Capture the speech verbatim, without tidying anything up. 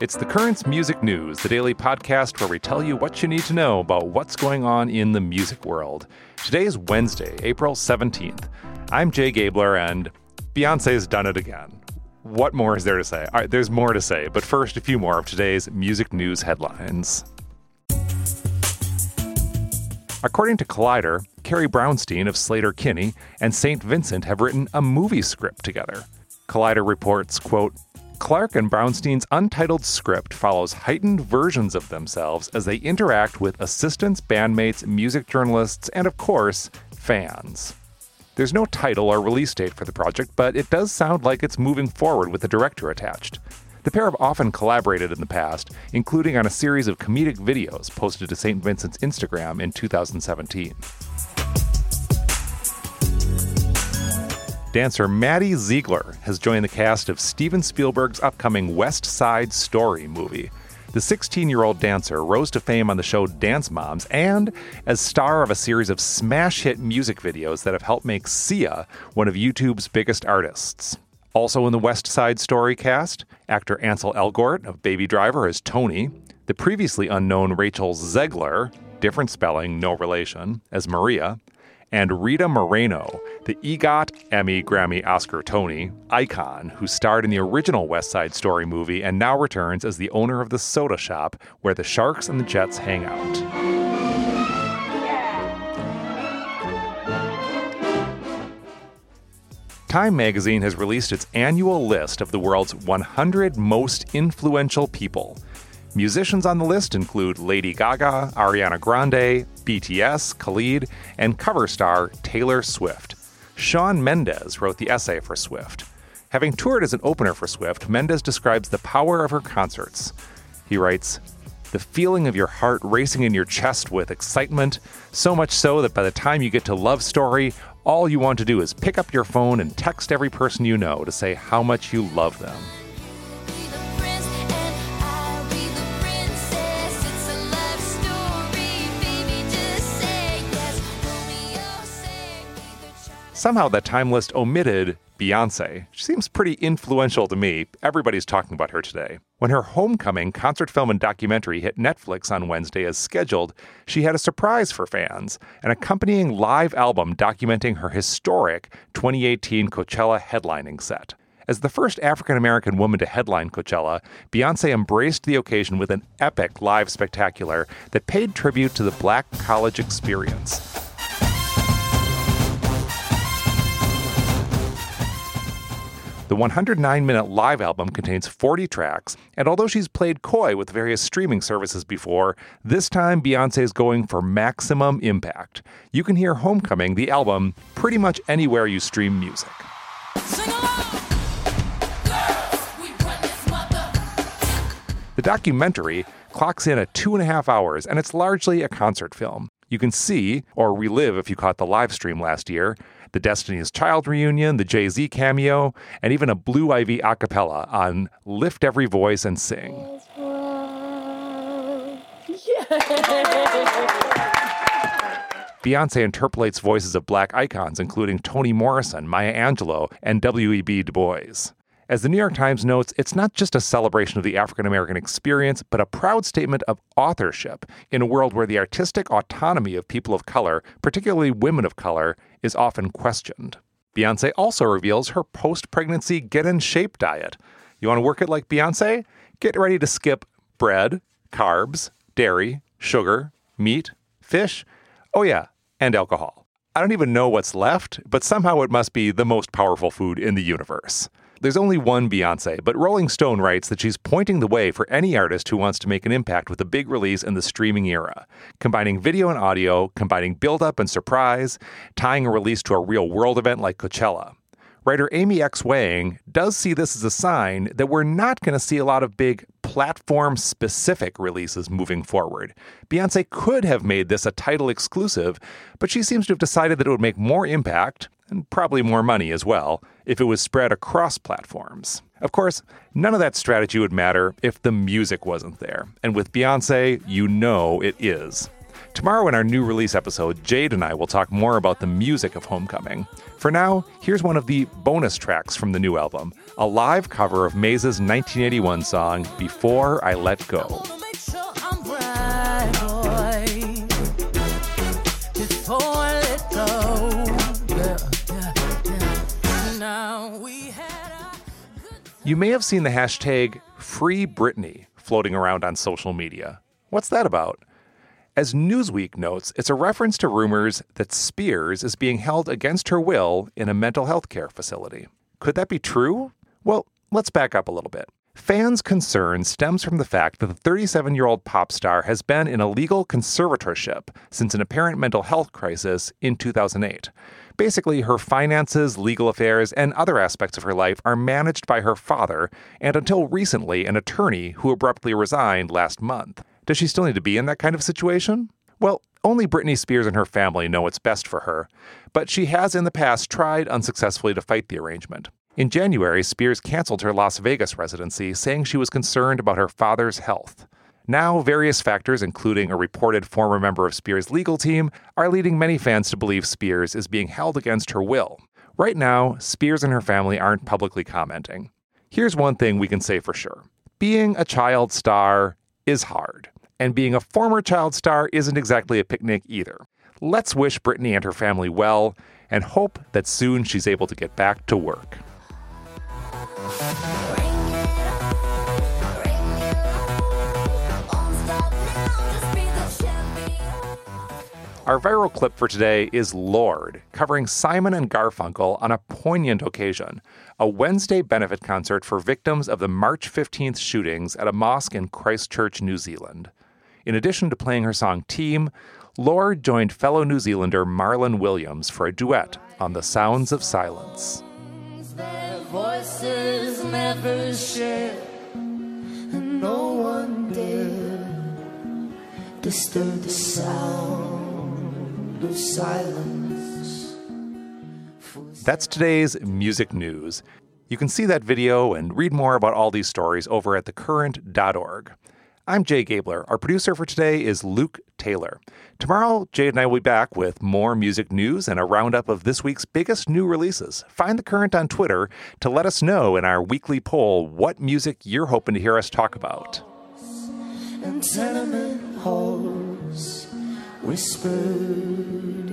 It's The Currents Music News, the daily podcast where we tell you what you need to know about what's going on in the music world. Today is Wednesday, April seventeenth. I'm Jay Gabler, and Beyoncé's done it again. What more is there to say? All right, there's more to say, but first, a few more of today's music news headlines. According to Collider, Carrie Brownstein of Sleater-Kinney and Saint Vincent have written a movie script together. Collider reports, quote, Clark and Brownstein's untitled script follows heightened versions of themselves as they interact with assistants, bandmates, music journalists, and of course, fans. There's no title or release date for the project, but it does sound like it's moving forward with a director attached. The pair have often collaborated in the past, including on a series of comedic videos posted to Saint Vincent's Instagram in two thousand seventeen. Dancer Maddie Ziegler has joined the cast of Steven Spielberg's upcoming West Side Story movie. The sixteen-year-old dancer rose to fame on the show Dance Moms and as star of a series of smash hit music videos that have helped make Sia one of YouTube's biggest artists. Also in the West Side Story cast, actor Ansel Elgort of Baby Driver as Tony, the previously unknown Rachel Zegler, different spelling, no relation, as Maria, and Rita Moreno, the EGOT, Emmy, Grammy, Oscar, Tony icon who starred in the original West Side Story movie and now returns as the owner of the soda shop where the Sharks and the Jets hang out. Time magazine has released its annual list of the world's one hundred most influential people. Musicians on the list include Lady Gaga, Ariana Grande, B T S, Khalid, and cover star Taylor Swift. Shawn Mendes wrote the essay for Swift. Having toured as an opener for Swift, Mendes describes the power of her concerts. He writes, "The feeling of your heart racing in your chest with excitement, so much so that by the time you get to Love Story, all you want to do is pick up your phone and text every person you know to say how much you love them." Somehow that time list omitted Beyoncé. She seems pretty influential to me. Everybody's talking about her today. When her Homecoming concert film and documentary hit Netflix on Wednesday as scheduled, she had a surprise for fans, an accompanying live album documenting her historic twenty eighteen Coachella headlining set. As the first African-American woman to headline Coachella, Beyoncé embraced the occasion with an epic live spectacular that paid tribute to the Black college experience. The one hundred nine minute live album contains forty tracks, and although she's played coy with various streaming services before, this time Beyoncé is going for maximum impact. You can hear Homecoming, the album, pretty much anywhere you stream music. Sing along! Girls, we run this mother. The documentary clocks in at two and a half hours, and it's largely a concert film. You can see, or relive if you caught the live stream last year, the Destiny's Child reunion, the Jay-Z cameo, and even a Blue Ivy a cappella on Lift Every Voice and Sing. Beyoncé interpolates voices of Black icons, including Toni Morrison, Maya Angelou, and W E B Du Bois. As the New York Times notes, it's not just a celebration of the African-American experience, but a proud statement of authorship in a world where the artistic autonomy of people of color, particularly women of color, is often questioned. Beyoncé also reveals her post-pregnancy get-in-shape diet. You want to work it like Beyoncé? Get ready to skip bread, carbs, dairy, sugar, meat, fish, oh yeah, and alcohol. I don't even know what's left, but somehow it must be the most powerful food in the universe. There's only one Beyoncé, but Rolling Stone writes that she's pointing the way for any artist who wants to make an impact with a big release in the streaming era, combining video and audio, combining build-up and surprise, tying a release to a real-world event like Coachella. Writer Amy X. Wang does see this as a sign that we're not going to see a lot of big platform-specific releases moving forward. Beyoncé could have made this a Tidal exclusive, but she seems to have decided that it would make more impact, and probably more money as well, if it was spread across platforms. Of course, none of that strategy would matter if the music wasn't there. And with Beyoncé, you know it is. Tomorrow in our new release episode, Jade and I will talk more about the music of Homecoming. For now, here's one of the bonus tracks from the new album, a live cover of Maze's nineteen eighty-one song, Before I Let Go. You may have seen the hashtag Free Britney floating around on social media. What's that about? As Newsweek notes, it's a reference to rumors that Spears is being held against her will in a mental health care facility. Could that be true? Well, let's back up a little bit. Fans' concern stems from the fact that the thirty-seven-year-old pop star has been in a legal conservatorship since an apparent mental health crisis in two thousand eight. Basically, her finances, legal affairs, and other aspects of her life are managed by her father, and until recently, an attorney who abruptly resigned last month. Does she still need to be in that kind of situation? Well, only Britney Spears and her family know what's best for her, but she has in the past tried unsuccessfully to fight the arrangement. In January, Spears canceled her Las Vegas residency, saying she was concerned about her father's health. Now, various factors, including a reported former member of Spears' legal team, are leading many fans to believe Spears is being held against her will. Right now, Spears and her family aren't publicly commenting. Here's one thing we can say for sure. Being a child star is hard. And being a former child star isn't exactly a picnic either. Let's wish Britney and her family well, and hope that soon she's able to get back to work. Our viral clip for today is Lorde, covering Simon and Garfunkel on a poignant occasion, a Wednesday benefit concert for victims of the March fifteenth shootings at a mosque in Christchurch, New Zealand. In addition to playing her song Team, Lorde joined fellow New Zealander Marlon Williams for a duet on The Sounds of Silence. Their voices never share, and no one dare disturb the sound of silence. That's today's music news. You can see that video and read more about all these stories over at the current dot org. I'm Jay Gabler. Our producer for today is Luke Taylor. Tomorrow, Jade and I will be back with more music news and a roundup of this week's biggest new releases. Find The Current on Twitter to let us know in our weekly poll what music you're hoping to hear us talk about. And tenement halls whisper